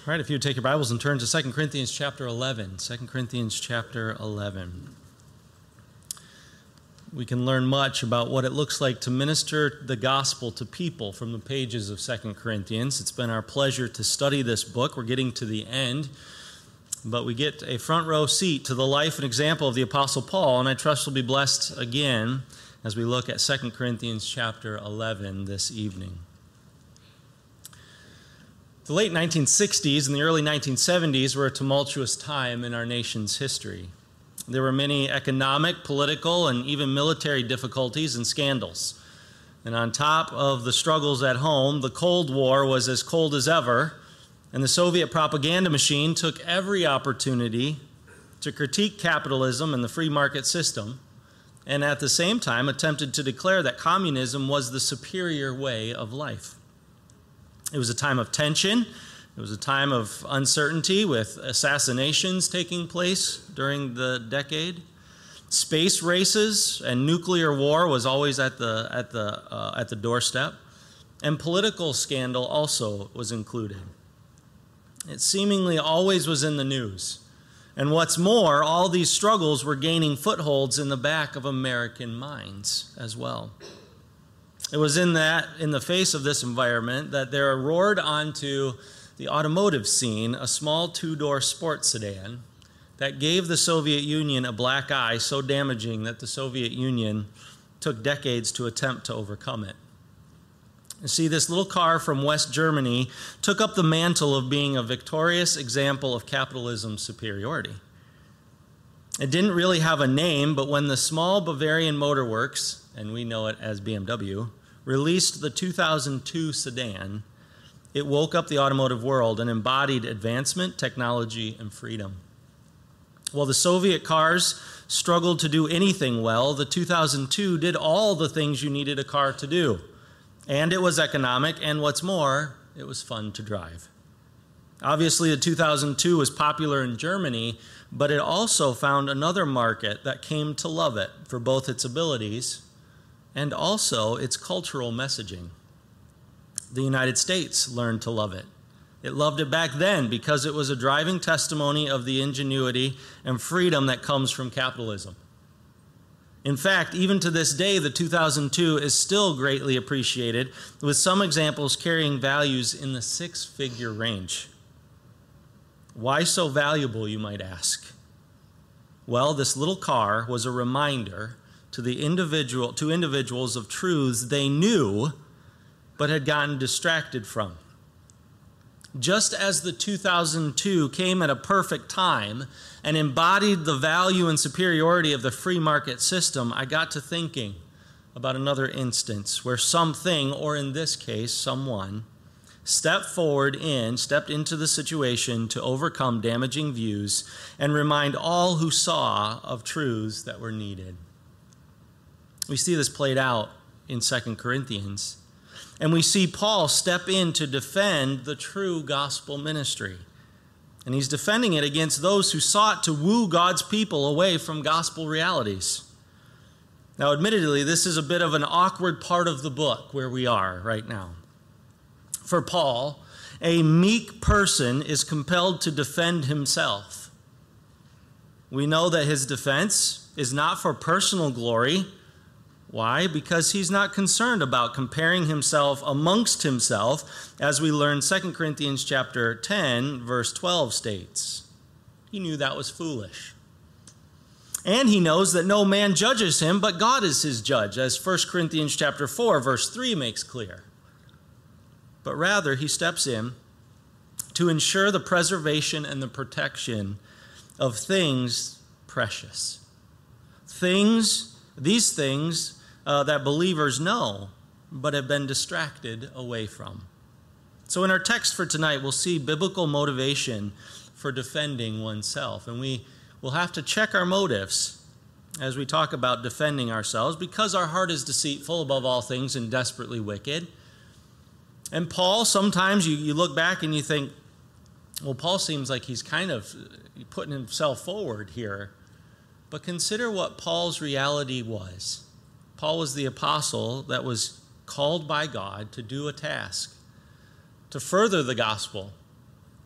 All right, if you would take your Bibles and turn to 2 Corinthians chapter 11. 2 Corinthians chapter 11. We can learn much about what it looks like to minister the gospel to people from the pages of 2 Corinthians. It's been our pleasure to study this book. We're getting to the end, but we get a front row seat to the life and example of the Apostle Paul, and I trust we'll be blessed again as we look at 2 Corinthians chapter 11 this evening. The late 1960s and the early 1970s were a tumultuous time in our nation's history. There were many economic, political, and even military difficulties and scandals. And on top of the struggles at home, the Cold War was as cold as ever, and the Soviet propaganda machine took every opportunity to critique capitalism and the free market system, and at the same time attempted to declare that communism was the superior way of life. It was a time of tension. It was a time of uncertainty with assassinations taking place during the decade. Space races and nuclear war was always at the doorstep. And political scandal also was included. It seemingly always was in the news. And what's more, all these struggles were gaining footholds in the back of American minds as well. It was in the face of this environment that there roared onto the automotive scene a small two-door sports sedan that gave the Soviet Union a black eye so damaging that the Soviet Union took decades to attempt to overcome it. You see, this little car from West Germany took up the mantle of being a victorious example of capitalism's superiority. It didn't really have a name, but when the small Bavarian Motor Works, and we know it as BMW, released the 2002 sedan, it woke up the automotive world and embodied advancement, technology, and freedom. While the Soviet cars struggled to do anything well, the 2002 did all the things you needed a car to do. And it was economic, and what's more, it was fun to drive. Obviously, the 2002 was popular in Germany, but it also found another market that came to love it for both its abilities and also its cultural messaging. The United States learned to love it. It loved it back then because it was a driving testimony of the ingenuity and freedom that comes from capitalism. In fact, even to this day, the 2002 is still greatly appreciated, with some examples carrying values in the six-figure range. Why so valuable, you might ask? Well, this little car was a reminder to individuals of truths they knew but had gotten distracted from. Just as the 2002 came at a perfect time and embodied the value and superiority of the free market system, I got to thinking about another instance where something, or in this case, someone, stepped into the situation to overcome damaging views and remind all who saw of truths that were needed. We see this played out in 2 Corinthians. And we see Paul step in to defend the true gospel ministry. And he's defending it against those who sought to woo God's people away from gospel realities. Now, admittedly, this is a bit of an awkward part of the book where we are right now. For Paul, a meek person is compelled to defend himself. We know that his defense is not for personal glory. Why? Because he's not concerned about comparing himself amongst himself, as we learn 2 Corinthians chapter 10, verse 12 states. He knew that was foolish. And he knows that no man judges him, but God is his judge, as 1 Corinthians chapter 4, verse 3 makes clear. But rather, he steps in to ensure the preservation and the protection of things precious. These things that believers know, but have been distracted away from. So in our text for tonight, we'll see biblical motivation for defending oneself. And we will have to check our motives as we talk about defending ourselves, because our heart is deceitful above all things and desperately wicked. And Paul, sometimes you look back and you think, well, Paul seems like he's kind of putting himself forward here. But consider what Paul's reality was. Paul was the apostle that was called by God to do a task, to further the gospel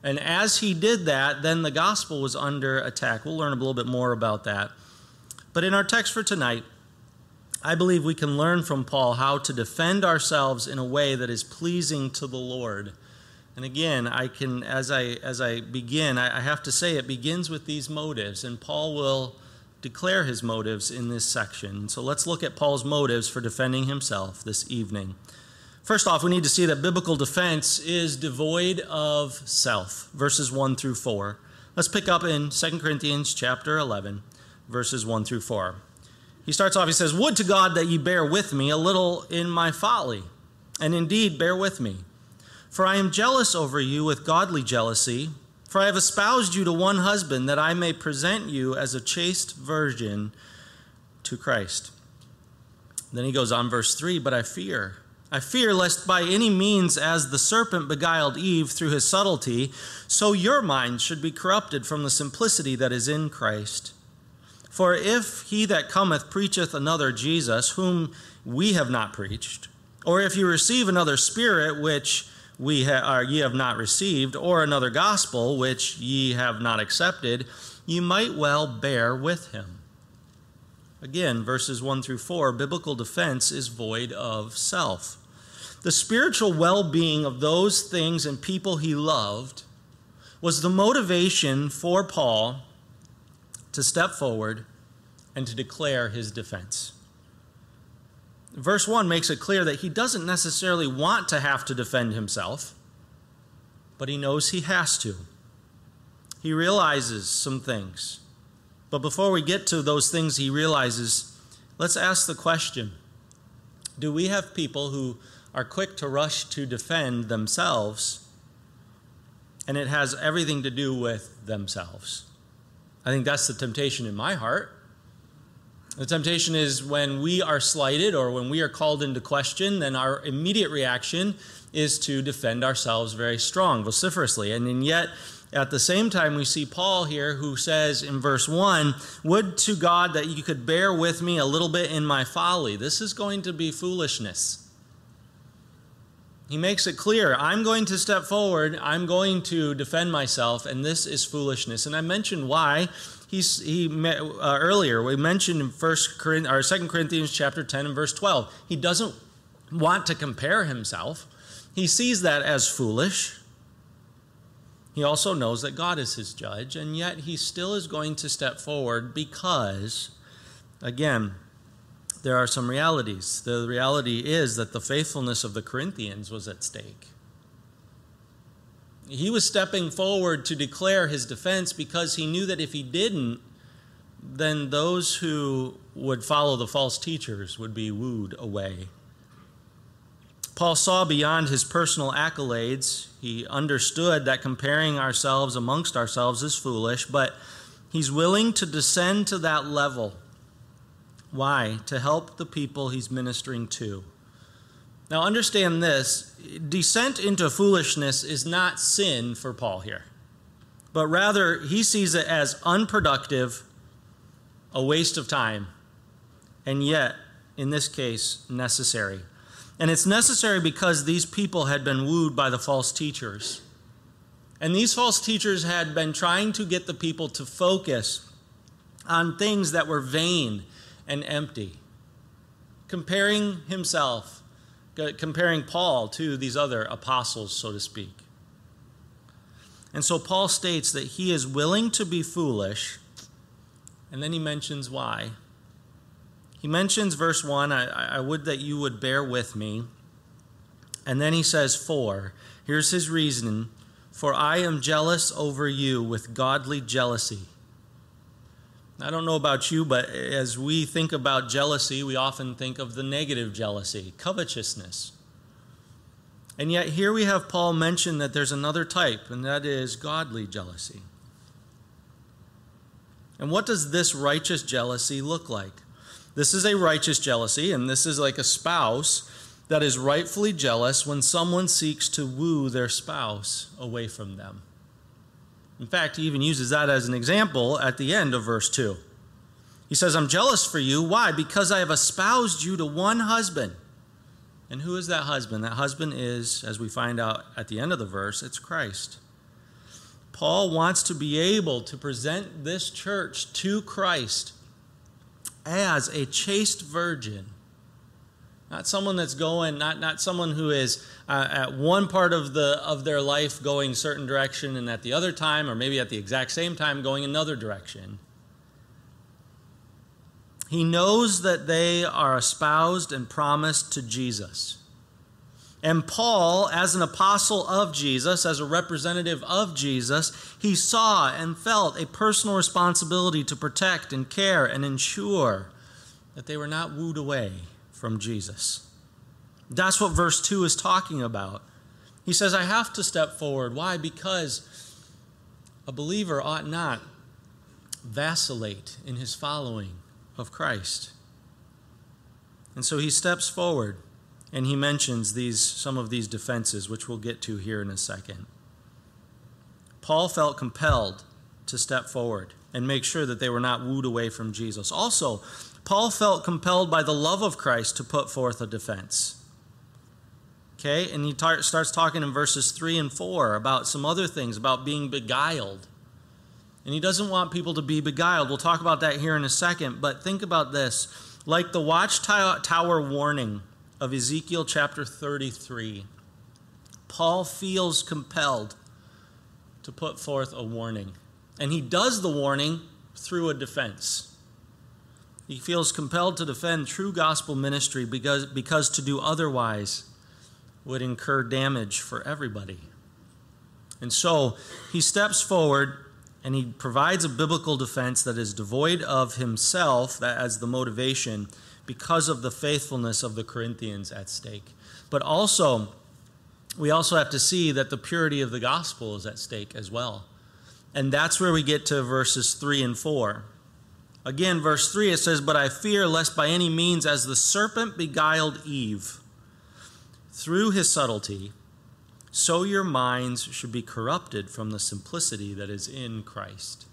And as he did that, then the gospel was under attack. We'll learn a little bit more about that. But in our text for tonight, I believe we can learn from Paul how to defend ourselves in a way that is pleasing to the Lord. And again, as I begin, I have to say it begins with these motives, and Paul will declare his motives in this section. So let's look at Paul's motives for defending himself this evening. First off, we need to see that biblical defense is devoid of self, verses 1 through 4. Let's pick up in 2 Corinthians chapter 11, verses 1 through 4. He starts off, he says, "Would to God that ye bear with me a little in my folly, and indeed bear with me. For I am jealous over you with godly jealousy, for I have espoused you to one husband, that I may present you as a chaste virgin to Christ." Then he goes on, verse 3, "But I fear lest by any means, as the serpent beguiled Eve through his subtlety, so your mind should be corrupted from the simplicity that is in Christ. For if he that cometh preacheth another Jesus, whom we have not preached, or if you receive another spirit which ye have not received, or another gospel which ye have not accepted, ye might well bear with him." Again, verses 1 through 4, biblical defense is void of self. The spiritual well-being of those things and people he loved was the motivation for Paul to step forward and to declare his defense. Verse 1 makes it clear that he doesn't necessarily want to have to defend himself, but he knows he has to. He realizes some things. But before we get to those things he realizes, let's ask the question, do we have people who are quick to rush to defend themselves, and it has everything to do with themselves? I think that's the temptation in my heart. The temptation is when we are slighted or when we are called into question, then our immediate reaction is to defend ourselves very strong, vociferously. And yet, at the same time, we see Paul here who says in verse 1, "Would to God that you could bear with me a little bit in my folly." This is going to be foolishness. He makes it clear, I'm going to step forward, I'm going to defend myself, and this is foolishness. And I mentioned why. Earlier, we mentioned in 2 Corinthians chapter 10 and verse 12, he doesn't want to compare himself. He sees that as foolish. He also knows that God is his judge, and yet he still is going to step forward because, again, there are some realities. The reality is that the faithfulness of the Corinthians was at stake. He was stepping forward to declare his defense because he knew that if he didn't, then those who would follow the false teachers would be wooed away. Paul saw beyond his personal accolades. He understood that comparing ourselves amongst ourselves is foolish, but he's willing to descend to that level. Why? To help the people he's ministering to. Now understand this, descent into foolishness is not sin for Paul here, but rather he sees it as unproductive, a waste of time, and yet, in this case, necessary. And it's necessary because these people had been wooed by the false teachers. And these false teachers had been trying to get the people to focus on things that were vain and empty, comparing Paul to these other apostles, so to speak. And so Paul states that he is willing to be foolish, and then he mentions why. He mentions verse 1, I would that you would bear with me. And then he says, "For," here's his reason, "for I am jealous over you with godly jealousy." I don't know about you, but as we think about jealousy, we often think of the negative jealousy, covetousness. And yet here we have Paul mention that there's another type, and that is godly jealousy. And what does this righteous jealousy look like? This is a righteous jealousy, and this is like a spouse that is rightfully jealous when someone seeks to woo their spouse away from them. In fact, he even uses that as an example at the end of verse 2. He says, "I'm jealous for you." Why? "Because I have espoused you to one husband." And who is that husband? That husband is, as we find out at the end of the verse, it's Christ. Paul wants to be able to present this church to Christ as a chaste virgin. Not someone that's going, not someone who is at one part of their life going a certain direction and at the other time, or maybe at the exact same time, going another direction. He knows that they are espoused and promised to Jesus. And Paul, as an apostle of Jesus, as a representative of Jesus, he saw and felt a personal responsibility to protect and care and ensure that they were not wooed away from Jesus. That's what verse 2 is talking about. He says, I have to step forward. Why? Because a believer ought not vacillate in his following of Christ. And so he steps forward and he mentions some of these defenses, which we'll get to here in a second. Paul felt compelled to step forward and make sure that they were not wooed away from Jesus. Also, Paul felt compelled by the love of Christ to put forth a defense. Okay, and he starts talking in verses 3 and 4 about some other things, about being beguiled. And he doesn't want people to be beguiled. We'll talk about that here in a second, but think about this. Like the watchtower warning of Ezekiel chapter 33, Paul feels compelled to put forth a warning. And he does the warning through a defense. He feels compelled to defend true gospel ministry because to do otherwise would incur damage for everybody. And so he steps forward and he provides a biblical defense that is devoid of himself as the motivation because of the faithfulness of the Corinthians at stake. But also, we also have to see that the purity of the gospel is at stake as well. And that's where we get to verses 3 and 4. Again, verse 3, it says, But I fear lest by any means as the serpent beguiled Eve through his subtlety, so your minds should be corrupted from the simplicity that is in Christ.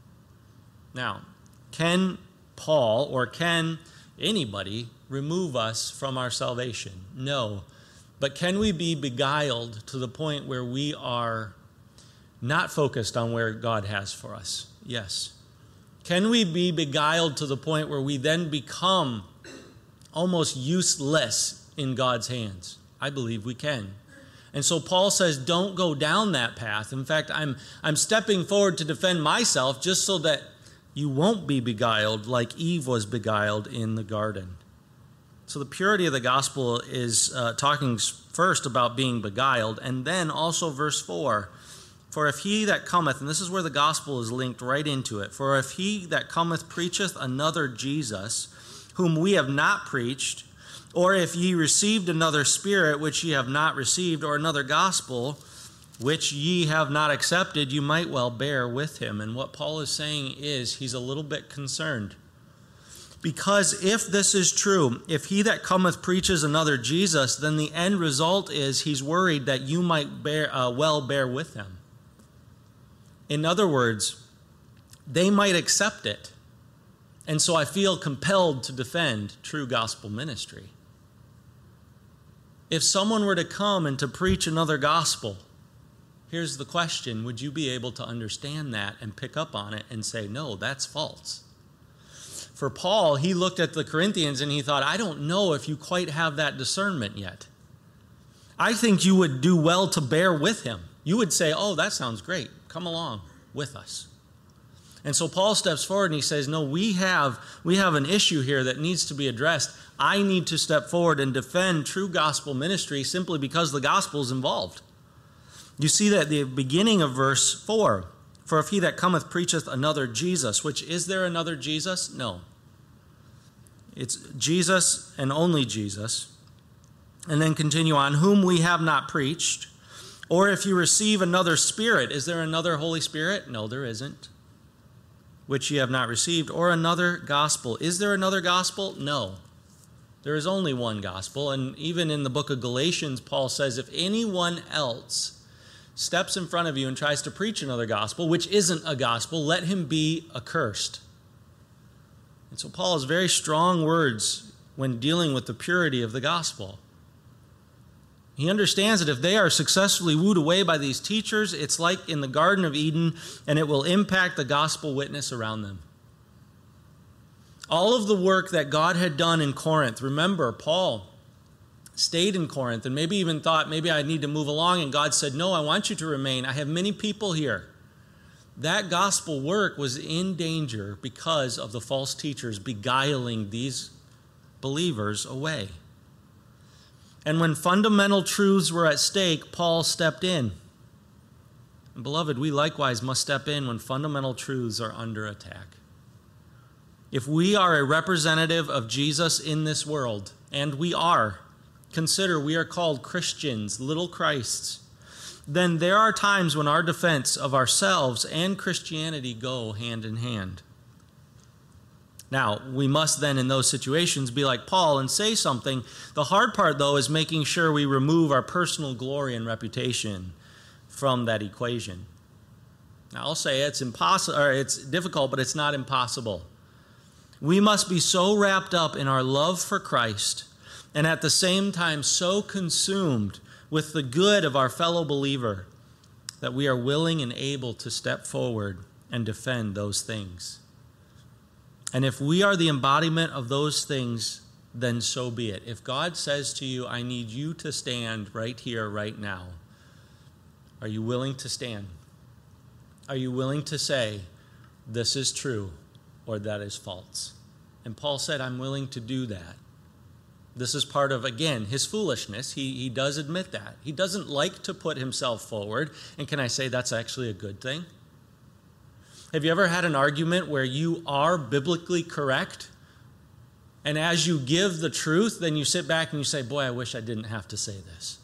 Now, can Paul or can anybody remove us from our salvation? No. But can we be beguiled to the point where we are not focused on where God has for us? Yes. Can we be beguiled to the point where we then become almost useless in God's hands? I believe we can. And so Paul says, don't go down that path. In fact, I'm stepping forward to defend myself just so that you won't be beguiled like Eve was beguiled in the garden. So the purity of the gospel is talking first about being beguiled, and then also verse 4. For if he that cometh, and this is where the gospel is linked right into it, for if he that cometh preacheth another Jesus, whom we have not preached, or if ye received another spirit which ye have not received, or another gospel which ye have not accepted, you might well bear with him. And what Paul is saying is he's a little bit concerned. Because if this is true, if he that cometh preaches another Jesus, then the end result is he's worried that you might bear with him. In other words, they might accept it. And so I feel compelled to defend true gospel ministry. If someone were to come and to preach another gospel, here's the question, would you be able to understand that and pick up on it and say, no, that's false? For Paul, he looked at the Corinthians and he thought, I don't know if you quite have that discernment yet. I think you would do well to bear with him. You would say, oh, that sounds great. Come along with us. And so Paul steps forward and he says, no, we have an issue here that needs to be addressed. I need to step forward and defend true gospel ministry simply because the gospel is involved. You see that at the beginning of verse 4, for if he that cometh preacheth another Jesus, which is there another Jesus? No. It's Jesus and only Jesus. And then continue on, whom we have not preached. Or if you receive another spirit, is there another Holy Spirit? No, there isn't. Which ye have not received, or another gospel. Is there another gospel? No. There is only one gospel. And even in the book of Galatians, Paul says, if anyone else steps in front of you and tries to preach another gospel, which isn't a gospel, let him be accursed. And so Paul has very strong words when dealing with the purity of the gospel. He understands that if they are successfully wooed away by these teachers, it's like in the Garden of Eden, and it will impact the gospel witness around them. All of the work that God had done in Corinth, remember, Paul stayed in Corinth and maybe even thought, maybe I need to move along, and God said, no, I want you to remain. I have many people here. That gospel work was in danger because of the false teachers beguiling these believers away. And when fundamental truths were at stake, Paul stepped in. And beloved, we likewise must step in when fundamental truths are under attack. If we are a representative of Jesus in this world, and we are, consider we are called Christians, little Christs, then there are times when our defense of ourselves and Christianity go hand in hand. Now, we must then in those situations be like Paul and say something. The hard part, though, is making sure we remove our personal glory and reputation from that equation. Now, I'll say it's impossible, or it's difficult, but it's not impossible. We must be so wrapped up in our love for Christ and at the same time so consumed with the good of our fellow believer that we are willing and able to step forward and defend those things. And if we are the embodiment of those things, then so be it. If God says to you, I need you to stand right here, right now, are you willing to stand? Are you willing to say, this is true or that is false? And Paul said, I'm willing to do that. This is part of, again, his foolishness. He does admit that. He doesn't like to put himself forward. And can I say that's actually a good thing? Have you ever had an argument where you are biblically correct, and as you give the truth, then you sit back and you say, boy, I wish I didn't have to say this?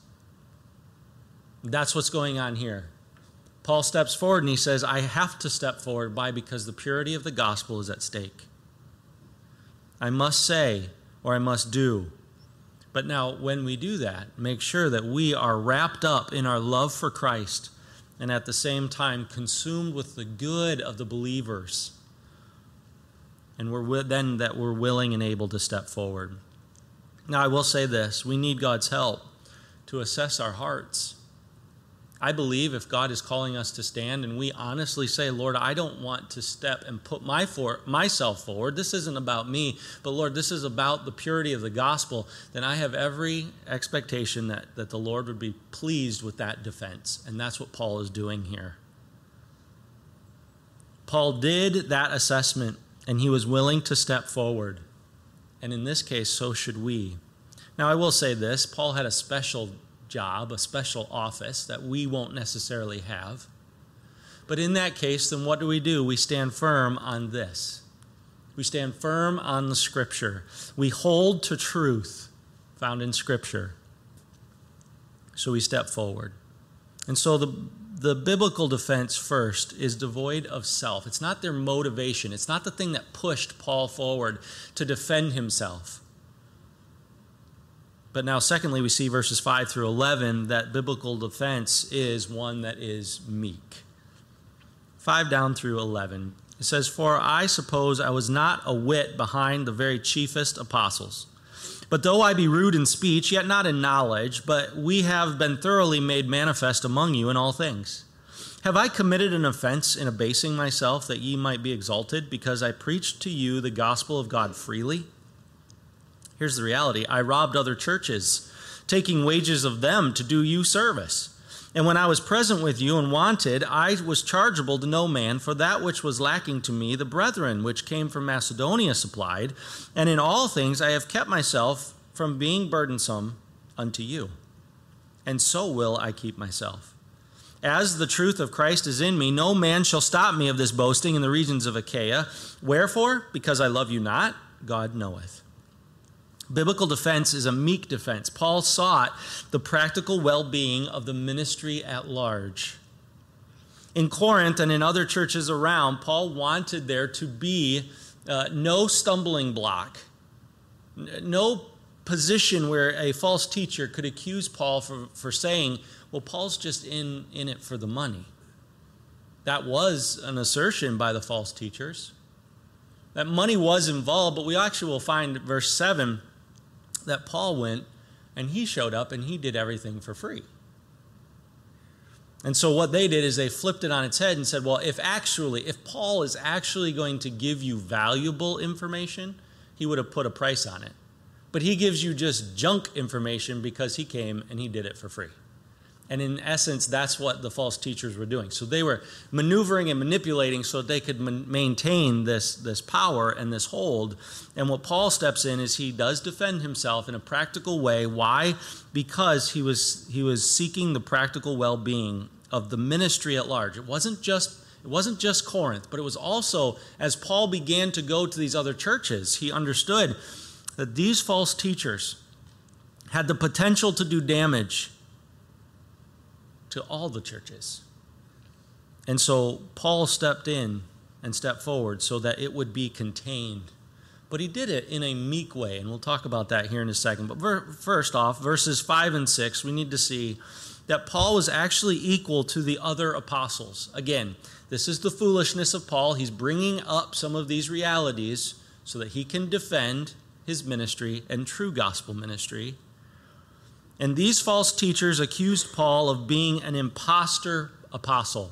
That's what's going on here. Paul steps forward and he says, I have to step forward. Why? Because the purity of the gospel is at stake. I must say, or I must do. But now, when we do that, make sure that we are wrapped up in our love for Christ and at the same time consumed with the good of the believers. And we're willing and able to step forward. Now, I will say this. We need God's help to assess our hearts. I believe if God is calling us to stand and we honestly say, Lord, I don't want to step and put myself forward. This isn't about me, but Lord, this is about the purity of the gospel. Then I have every expectation that the Lord would be pleased with that defense. And that's what Paul is doing here. Paul did that assessment and he was willing to step forward. And in this case, so should we. Now, I will say this. Paul had a special job, a special office that we won't necessarily have. But in that case, then what do? We stand firm on this. We stand firm on the Scripture. We hold to truth found in Scripture. So we step forward. And so the biblical defense first is devoid of self. It's not their motivation. It's not the thing that pushed Paul forward to defend himself. But now, secondly, we see verses 5 through 11 that biblical defense is one that is meek. 5 down through 11. It says, For I suppose I was not a whit behind the very chiefest apostles. But though I be rude in speech, yet not in knowledge, but we have been thoroughly made manifest among you in all things. Have I committed an offense in abasing myself that ye might be exalted, because I preached to you the gospel of God freely? Here's the reality. I robbed other churches, taking wages of them to do you service. And when I was present with you and wanted, I was chargeable to no man, for that which was lacking to me, the brethren which came from Macedonia supplied. And in all things I have kept myself from being burdensome unto you. And so will I keep myself. As the truth of Christ is in me, no man shall stop me of this boasting in the regions of Achaia. Wherefore? Because I love you not, God knoweth. Biblical defense is a meek defense. Paul sought the practical well-being of the ministry at large. In Corinth and in other churches around, Paul wanted there to be no stumbling block, no position where a false teacher could accuse Paul for saying, well, Paul's just in it for the money. That was an assertion by the false teachers. That money was involved, but we actually will find verse 7 that Paul went And he showed up and he did everything for free. And so what they did is they flipped it on its head and said, well, if Paul is actually going to give you valuable information, he would have put a price on it. But he gives you just junk information because he came and he did it for free. And in essence, that's what the false teachers were doing. So they were maneuvering and manipulating so that they could maintain this power and this hold. And what Paul steps in is he does defend himself in a practical way. Why? Because he was seeking the practical well-being of the ministry at large. It wasn't just Corinth, but it was also, as Paul began to go to these other churches, he understood that these false teachers had the potential to do damage to all the churches. And so Paul stepped in and stepped forward so that it would be contained. But he did it in a meek way, and we'll talk about that here in a second. But first off, verses 5 and 6, we need to see that Paul was actually equal to the other apostles. Again, this is the foolishness of Paul. He's bringing up some of these realities so that he can defend his ministry and true gospel ministry. And these false teachers accused Paul of being an imposter apostle.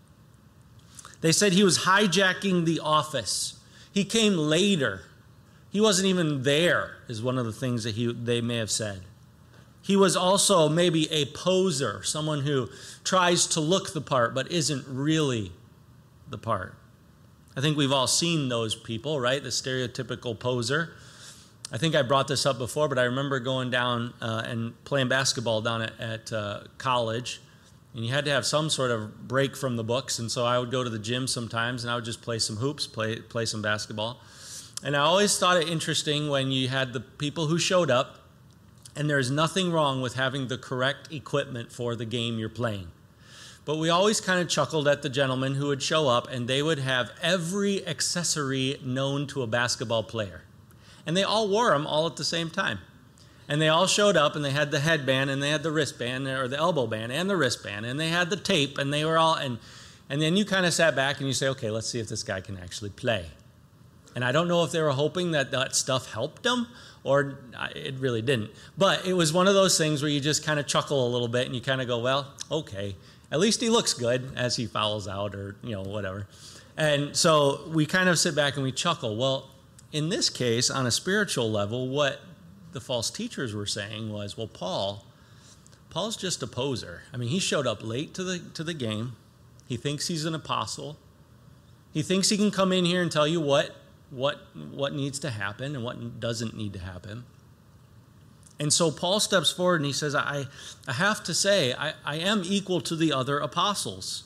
They said he was hijacking the office. He came later. He wasn't even there, is one of the things that they may have said. He was also maybe a poser, someone who tries to look the part but isn't really the part. I think we've all seen those people, right? The stereotypical poser. I think I brought this up before, but I remember going down and playing basketball down at college, and you had to have some sort of break from the books, and so I would go to the gym sometimes, and I would just play some hoops, play some basketball. And I always thought it interesting when you had the people who showed up, and there's nothing wrong with having the correct equipment for the game you're playing. But we always kind of chuckled at the gentlemen who would show up, and they would have every accessory known to a basketball player. And they all wore them all at the same time. And they all showed up, and they had the headband, and they had the wristband, or the elbow band, and the wristband, and they had the tape, and they were all, and then you kind of sat back and you say, okay, let's see if this guy can actually play. And I don't know if they were hoping that that stuff helped them, or it really didn't. But it was one of those things where you just kind of chuckle a little bit, and you kind of go, well, okay, at least he looks good as he fouls out, or, whatever. And so we kind of sit back and we chuckle. Well, in this case, on a spiritual level, what the false teachers were saying was, well, Paul's just a poser. I mean, he showed up late to the game. He thinks he's an apostle. He thinks he can come in here and tell you what needs to happen and what doesn't need to happen. And so Paul steps forward and he says, I have to say, I am equal to the other apostles.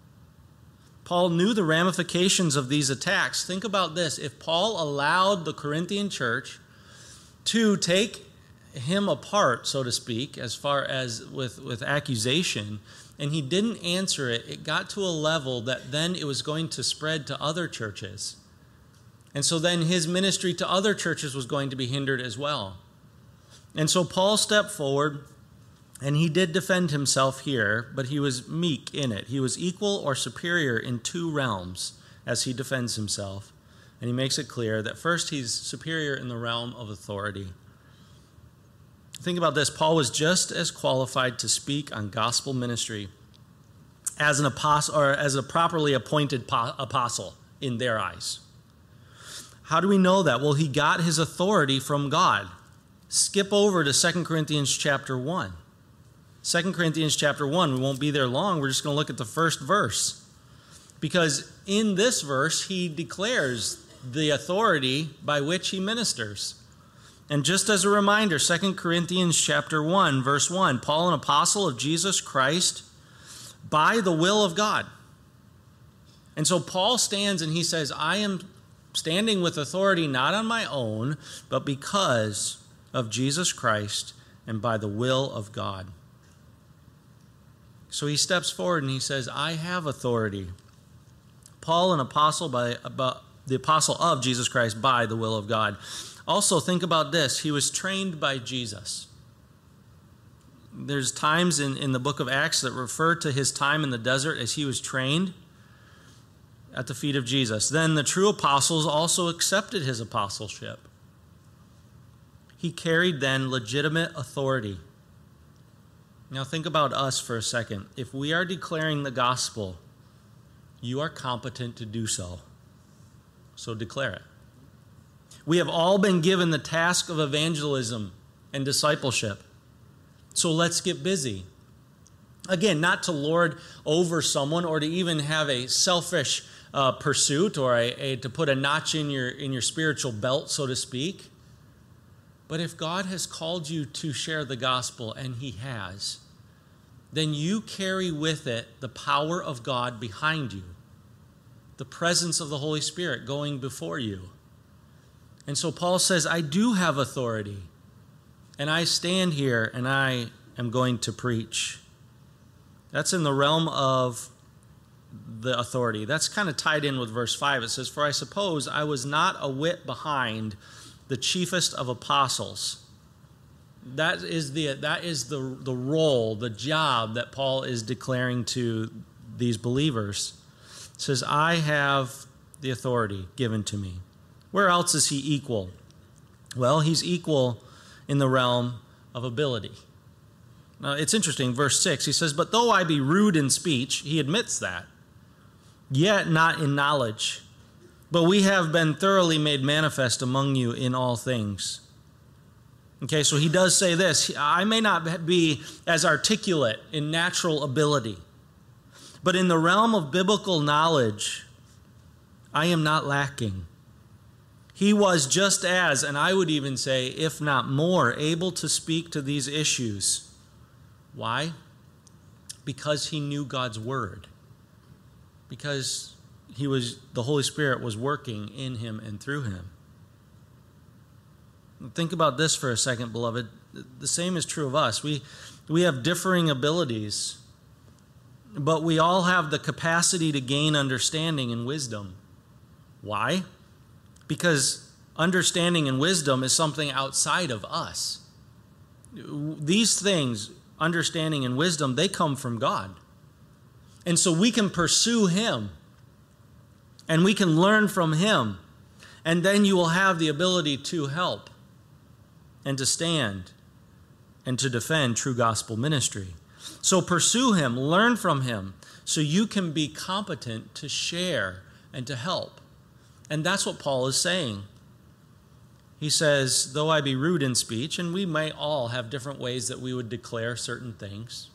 Paul knew the ramifications of these attacks. Think about this. If Paul allowed the Corinthian church to take him apart, so to speak, as far as with accusation, and he didn't answer it, it got to a level that then it was going to spread to other churches. And so then his ministry to other churches was going to be hindered as well. And so Paul stepped forward, and he did defend himself here, but he was meek in it. He was equal or superior in two realms as he defends himself. And he makes it clear that first he's superior in the realm of authority. Think about this. Paul was just as qualified to speak on gospel ministry as an apostle, or as a properly appointed apostle in their eyes. How do we know that? Well, he got his authority from God. Skip over to 2 Corinthians chapter 1. 2 Corinthians chapter 1, we won't be there long. We're just going to look at the first verse. Because in this verse, he declares the authority by which he ministers. And just as a reminder, 2 Corinthians chapter 1, verse 1, Paul, an apostle of Jesus Christ, by the will of God. And so Paul stands and he says, I am standing with authority not on my own, but because of Jesus Christ and by the will of God. So he steps forward and he says, I have authority. Paul, an apostle the apostle of Jesus Christ by the will of God. Also, think about this. He was trained by Jesus. There's times in the book of Acts that refer to his time in the desert as he was trained at the feet of Jesus. Then the true apostles also accepted his apostleship. he carried then legitimate authority. Now think about us for a second. If we are declaring the gospel, you are competent to do so. So declare it. We have all been given the task of evangelism and discipleship. So let's get busy. Again, not to lord over someone or to even have a selfish pursuit or to put a notch in your spiritual belt, so to speak. But if God has called you to share the gospel, and he has, then you carry with it the power of God behind you, the presence of the Holy Spirit going before you. And so Paul says, I do have authority, and I stand here and I am going to preach. That's in the realm of the authority. That's kind of tied in with verse 5. It says, for I suppose I was not a whit behind the chiefest of apostles. That is the role, the job that Paul is declaring to these believers. It says, I have the authority given to me. Where else is he equal? Well, he's equal in the realm of ability. Now, it's interesting, verse 6, he says, but though I be rude in speech, he admits that, yet not in knowledge. But we have been thoroughly made manifest among you in all things. Okay, so he does say this, I may not be as articulate in natural ability, but in the realm of biblical knowledge, I am not lacking. He was just as, and I would even say, if not more, able to speak to these issues. Why? Because he knew God's word. Because the Holy Spirit was working in him and through him. Think about this for a second, beloved. The same is true of us. We have differing abilities, but we all have the capacity to gain understanding and wisdom. Why? Because understanding and wisdom is something outside of us. These things, understanding and wisdom, they come from God. And so we can pursue him, and we can learn from him, and then you will have the ability to help and to stand and to defend true gospel ministry. So pursue him, learn from him, so you can be competent to share and to help. And that's what Paul is saying. He says, though I be rude in speech, and we may all have different ways that we would declare certain things,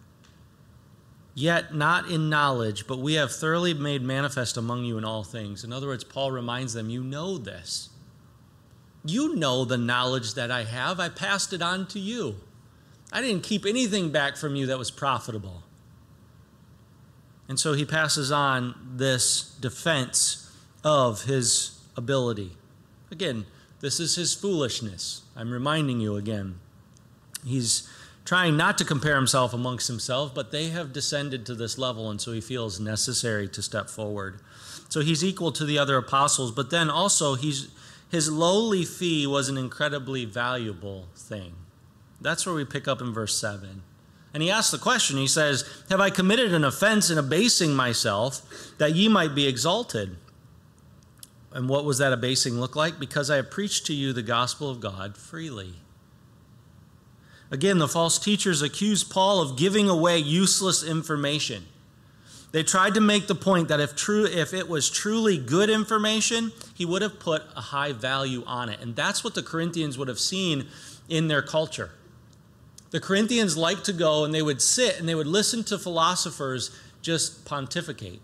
yet not in knowledge, but we have thoroughly made manifest among you in all things. In other words, Paul reminds them, you know this. You know the knowledge that I have. I passed it on to you. I didn't keep anything back from you that was profitable. And so he passes on this defense of his ability. Again, this is his foolishness. I'm reminding you again. He's trying not to compare himself amongst himself, but they have descended to this level, and so he feels necessary to step forward. So he's equal to the other apostles, but then also his lowly fee was an incredibly valuable thing. That's where we pick up in verse 7. And he asks the question, he says, have I committed an offense in abasing myself that ye might be exalted? And what was that abasing look like? Because I have preached to you the gospel of God freely. Again, the false teachers accused Paul of giving away useless information. They tried to make the point that if it was truly good information, he would have put a high value on it. And that's what the Corinthians would have seen in their culture. The Corinthians liked to go and they would sit and they would listen to philosophers just pontificate.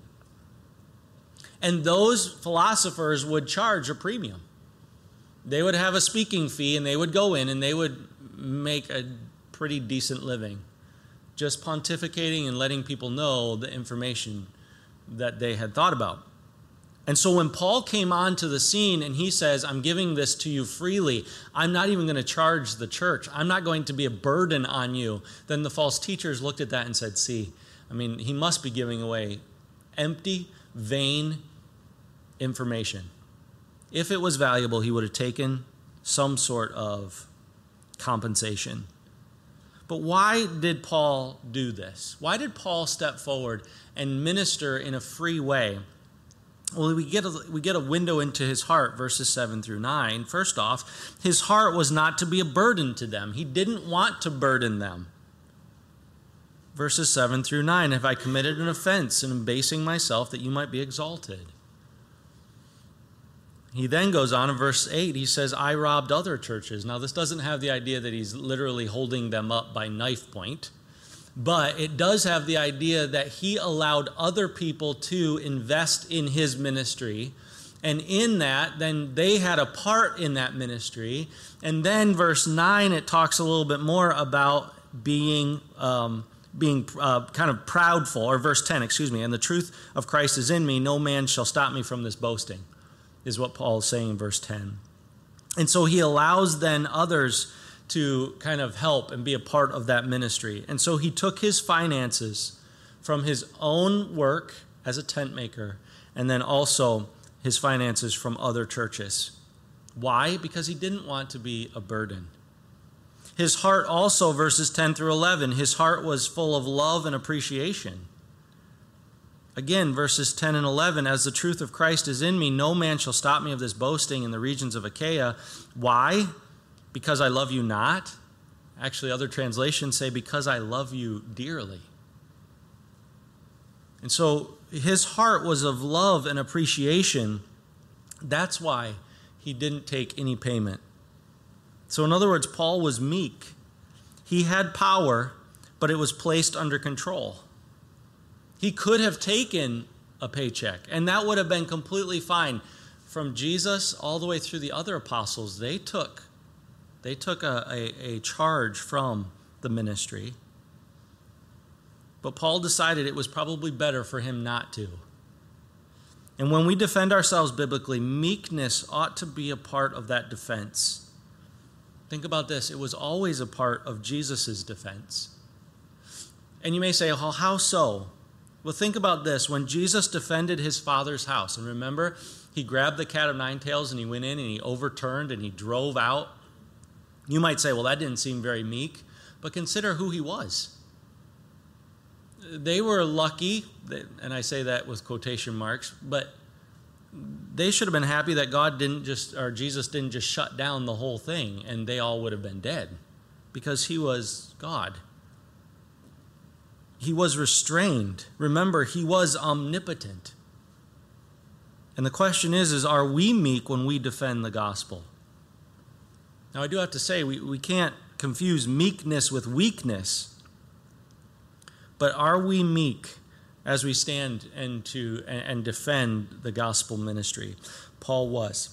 And those philosophers would charge a premium. They would have a speaking fee and they would go in and they would make a pretty decent living, just pontificating and letting people know the information that they had thought about. And so when Paul came onto the scene and he says, I'm giving this to you freely, I'm not even going to charge the church, I'm not going to be a burden on you, then the false teachers looked at that and said, see, he must be giving away empty, vain information. If it was valuable, he would have taken some sort of compensation. But why did Paul do this? Why did Paul step forward and minister in a free way? Well, we get a window into his heart, verses 7 through 9. First off, his heart was not to be a burden to them. He didn't want to burden them. Verses 7 through 9, have I committed an offense in abasing myself that you might be exalted? He then goes on in verse 8, he says, I robbed other churches. Now, this doesn't have the idea that he's literally holding them up by knife point, but it does have the idea that he allowed other people to invest in his ministry. And in that, then they had a part in that ministry. And then verse 9, it talks a little bit more about being kind of proudful, or verse 10, and the truth of Christ is in me, no man shall stop me from this boasting, is what Paul is saying in verse 10. And so he allows then others to kind of help and be a part of that ministry. And so he took his finances from his own work as a tent maker, and then also his finances from other churches. Why? Because he didn't want to be a burden. His heart also, verses 10 through 11, his heart was full of love and appreciation. Again, verses 10 and 11, as the truth of Christ is in me, no man shall stop me of this boasting in the regions of Achaia. Why? Because I love you not. Actually, other translations say, because I love you dearly. And so his heart was of love and appreciation. That's why he didn't take any payment. So in other words, Paul was meek. He had power, but it was placed under control. He could have taken a paycheck, and that would have been completely fine. From Jesus all the way through the other apostles, they took a charge from the ministry. But Paul decided it was probably better for him not to. And when we defend ourselves biblically, meekness ought to be a part of that defense. Think about this. It was always a part of Jesus' defense. And you may say, well, how so? Well, think about this. When Jesus defended his Father's house, and remember, he grabbed the cat of nine tails and he went in and he overturned and he drove out. You might say, well, that didn't seem very meek, but consider who he was. They were lucky, and I say that with quotation marks, but they should have been happy that Jesus didn't just shut down the whole thing and they all would have been dead, because he was God. He was restrained. Remember, he was omnipotent. And the question is are we meek when we defend the gospel? Now, I do have to say, we can't confuse meekness with weakness. But are we meek as we stand and defend the gospel ministry? Paul was.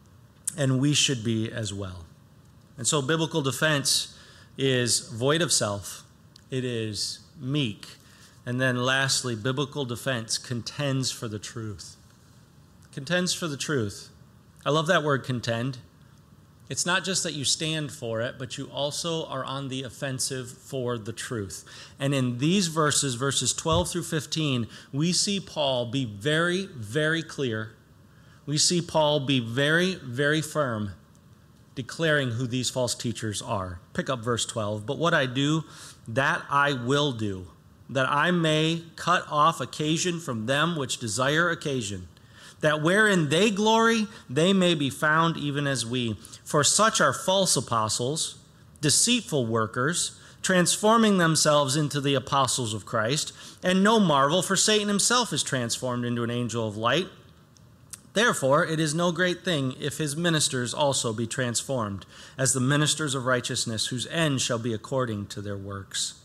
And we should be as well. And so biblical defense is void of self. It is meek. And then lastly, biblical defense contends for the truth. Contends for the truth. I love that word, contend. It's not just that you stand for it, but you also are on the offensive for the truth. And in these verses 12 through 15, we see Paul be very, very clear. We see Paul be very, very firm, declaring who these false teachers are. Pick up verse 12. But what I do, that I will do, that I may cut off occasion from them which desire occasion, that wherein they glory, they may be found even as we. For such are false apostles, deceitful workers, transforming themselves into the apostles of Christ. And no marvel, for Satan himself is transformed into an angel of light. Therefore, it is no great thing if his ministers also be transformed, as the ministers of righteousness, whose end shall be according to their works.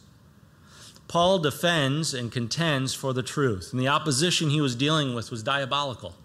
Paul defends and contends for the truth, and the opposition he was dealing with was diabolical.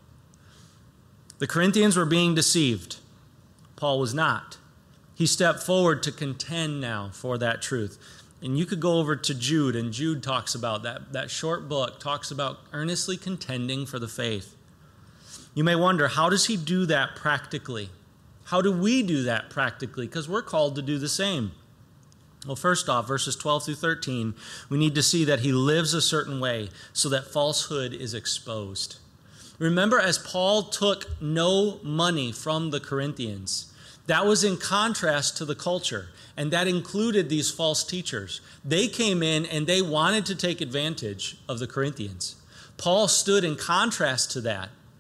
The Corinthians were being deceived. Paul was not. He stepped forward to contend now for that truth. And you could go over to Jude, and Jude talks about that short book, talks about earnestly contending for the faith. You may wonder, how does he do that practically? How do we do that practically? Because we're called to do the same. Well, first off, verses 12 through 13, we need to see that he lives a certain way so that falsehood is exposed. Remember, as Paul took no money from the Corinthians, that was in contrast to the culture, and that included these false teachers. They came in and they wanted to take advantage of the Corinthians. Paul stood in contrast to that.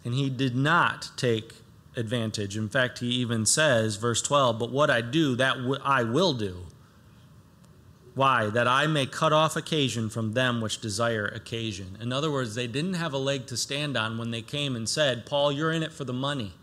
And he did not take advantage. In fact, he even says, verse 12, but what I do, that I will do. Why? That I may cut off occasion from them which desire occasion. In other words, they didn't have a leg to stand on when they came and said, Paul, you're in it for the money.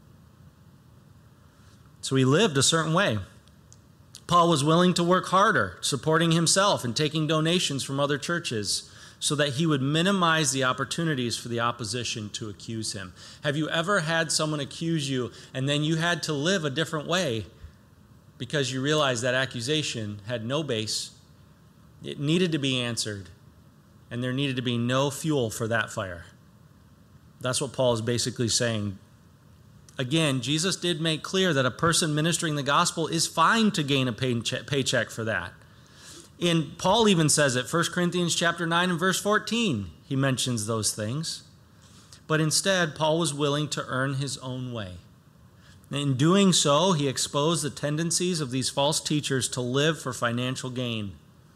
So he lived a certain way. Paul was willing to work harder, supporting himself and taking donations from other churches so that he would minimize the opportunities for the opposition to accuse him. Have you ever had someone accuse you and then you had to live a different way because you realized that accusation had no base, it needed to be answered, and there needed to be no fuel for that fire? That's what Paul is basically saying. Again, Jesus did make clear that a person ministering the gospel is fine to gain a paycheck for that. And Paul even says it, 1 Corinthians chapter 9 and verse 14, he mentions those things. But instead, Paul was willing to earn his own way. In doing so, he exposed the tendencies of these false teachers to live for financial gain.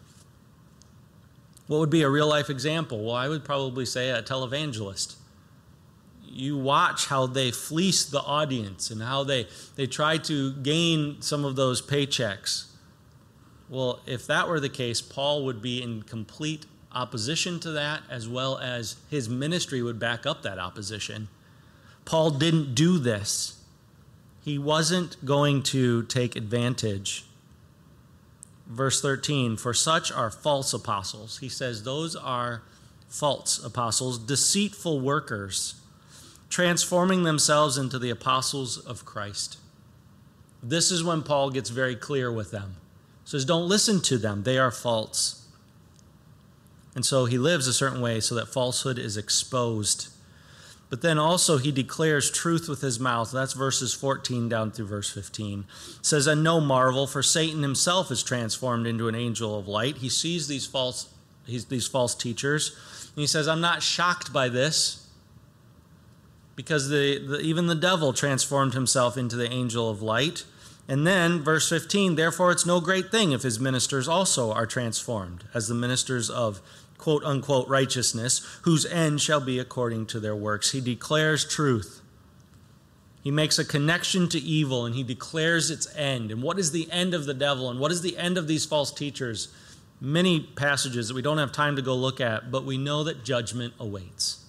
What would be a real-life example? Well, I would probably say a televangelist. You watch how they fleece the audience and how they try to gain some of those paychecks. Well, if that were the case, Paul would be in complete opposition to that, as well as his ministry would back up that opposition. Paul didn't do this. He wasn't going to take advantage. Verse 13, for such are false apostles. He says those are false apostles, deceitful workers, transforming themselves into the apostles of Christ. This is when Paul gets very clear with them. He says, don't listen to them. They are false. And so he lives a certain way so that falsehood is exposed. But then also he declares truth with his mouth. That's verses 14 down through verse 15. It says, and no marvel, for Satan himself is transformed into an angel of light. He sees these false teachers. And he says, I'm not shocked by this, because even the devil transformed himself into the angel of light. And then, verse 15, therefore it's no great thing if his ministers also are transformed as the ministers of quote-unquote righteousness, whose end shall be according to their works. He declares truth. He makes a connection to evil, and he declares its end. And what is the end of the devil, and what is the end of these false teachers? Many passages that we don't have time to go look at, but we know that judgment awaits.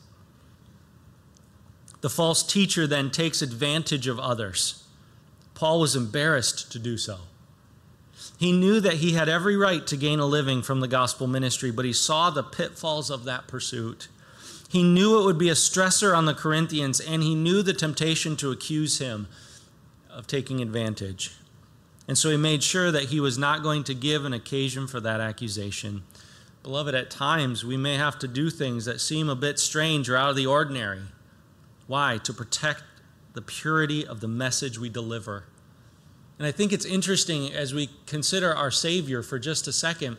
The false teacher then takes advantage of others. Paul was embarrassed to do so. He knew that he had every right to gain a living from the gospel ministry, but he saw the pitfalls of that pursuit. He knew it would be a stressor on the Corinthians, and he knew the temptation to accuse him of taking advantage. And so he made sure that he was not going to give an occasion for that accusation. Beloved, at times we may have to do things that seem a bit strange or out of the ordinary. Why? To protect the purity of the message we deliver. And I think it's interesting as we consider our Savior for just a second.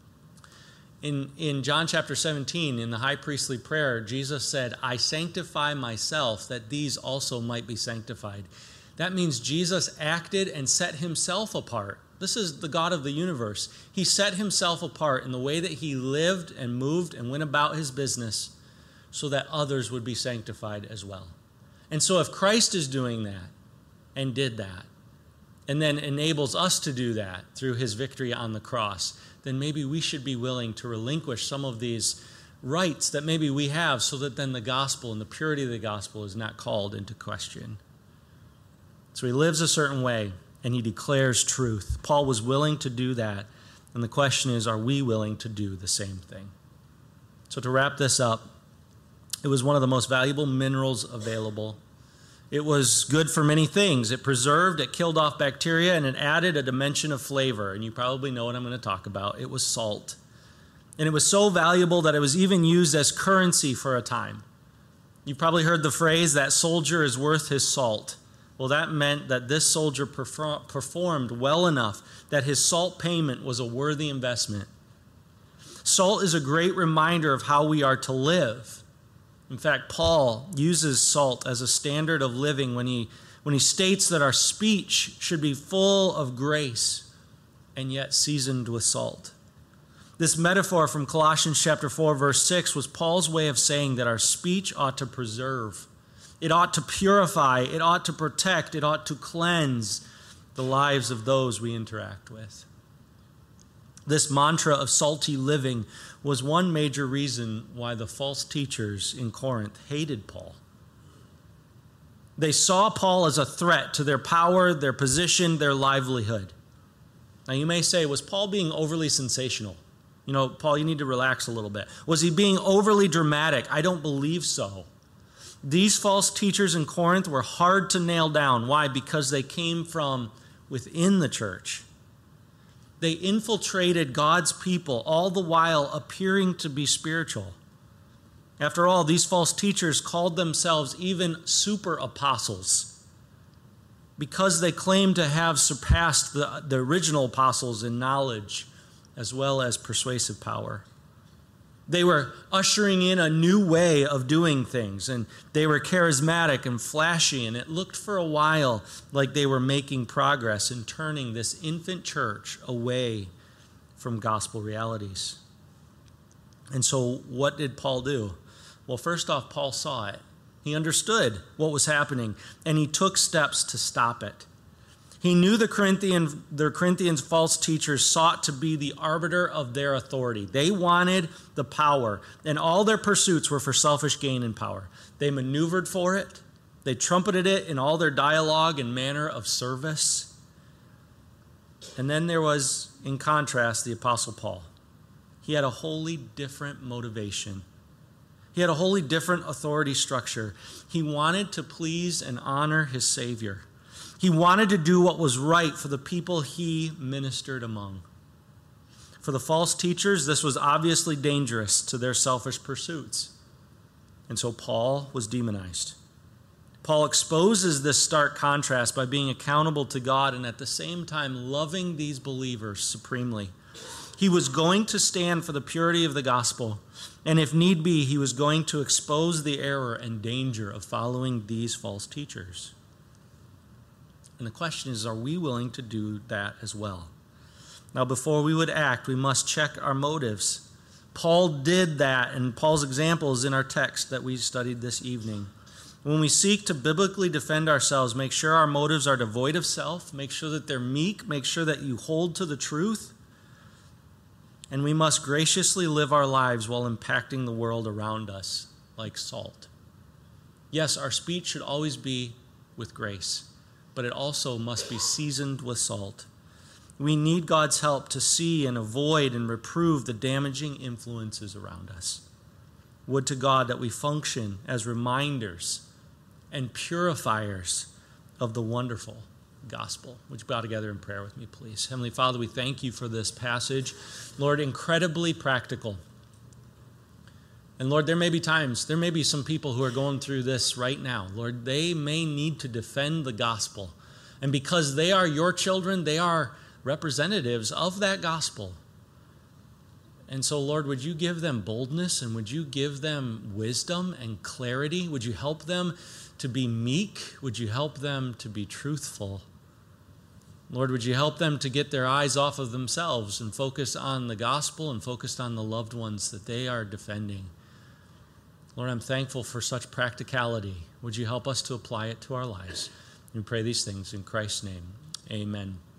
In John chapter 17, in the high priestly prayer, Jesus said, I sanctify myself that these also might be sanctified. That means Jesus acted and set himself apart. This is the God of the universe. He set himself apart in the way that he lived and moved and went about his business so that others would be sanctified as well. And so if Christ is doing that and did that, and then enables us to do that through his victory on the cross, then maybe we should be willing to relinquish some of these rights that maybe we have so that then the gospel and the purity of the gospel is not called into question. So he lives a certain way and he declares truth. Paul was willing to do that. And the question is, are we willing to do the same thing? So to wrap this up, it was one of the most valuable minerals available. It was good for many things. It preserved, it killed off bacteria, and it added a dimension of flavor. And you probably know what I'm going to talk about. It was salt. And it was so valuable that it was even used as currency for a time. You've probably heard the phrase, that soldier is worth his salt. Well, that meant that this soldier performed well enough that his salt payment was a worthy investment. Salt is a great reminder of how we are to live. In fact, Paul uses salt as a standard of living when he states that our speech should be full of grace and yet seasoned with salt. This metaphor from Colossians chapter 4, verse 6 was Paul's way of saying that our speech ought to preserve. It ought to purify. It ought to protect. It ought to cleanse the lives of those we interact with. This mantra of salty living was one major reason why the false teachers in Corinth hated Paul. They saw Paul as a threat to their power, their position, their livelihood. Now you may say, was Paul being overly sensational? Paul, you need to relax a little bit. Was he being overly dramatic? I don't believe so. These false teachers in Corinth were hard to nail down. Why? Because they came from within the church. They infiltrated God's people, all the while appearing to be spiritual. After all, these false teachers called themselves even super apostles because they claimed to have surpassed the original apostles in knowledge as well as persuasive power. They were ushering in a new way of doing things, and they were charismatic and flashy, and it looked for a while like they were making progress in turning this infant church away from gospel realities. And so what did Paul do? Well, first off, Paul saw it. He understood what was happening, and he took steps to stop it. He knew the Corinthians false teachers sought to be the arbiter of their authority. They wanted the power, and all their pursuits were for selfish gain and power. They maneuvered for it. They trumpeted it in all their dialogue and manner of service. And then there was, in contrast, the Apostle Paul. He had a wholly different motivation. He had a wholly different authority structure. He wanted to please and honor his Savior. He wanted to do what was right for the people he ministered among. For the false teachers, this was obviously dangerous to their selfish pursuits. And so Paul was demonized. Paul exposes this stark contrast by being accountable to God and at the same time loving these believers supremely. He was going to stand for the purity of the gospel, and if need be, he was going to expose the error and danger of following these false teachers. And the question is, are we willing to do that as well? Now, before we would act, we must check our motives. Paul did that, and Paul's example is in our text that we studied this evening. When we seek to biblically defend ourselves, make sure our motives are devoid of self, make sure that they're meek, make sure that you hold to the truth, and we must graciously live our lives while impacting the world around us like salt. Yes, our speech should always be with grace, but it also must be seasoned with salt. We need God's help to see and avoid and reprove the damaging influences around us. Would to God that we function as reminders and purifiers of the wonderful gospel. Would you bow together in prayer with me, please? Heavenly Father, we thank you for this passage. Lord, incredibly practical. And Lord, there may be some people who are going through this right now. Lord, they may need to defend the gospel. And because they are your children, they are representatives of that gospel. And so, Lord, would you give them boldness and would you give them wisdom and clarity? Would you help them to be meek? Would you help them to be truthful? Lord, would you help them to get their eyes off of themselves and focus on the gospel and focus on the loved ones that they are defending? Lord, I'm thankful for such practicality. Would you help us to apply it to our lives? We pray these things in Christ's name. Amen.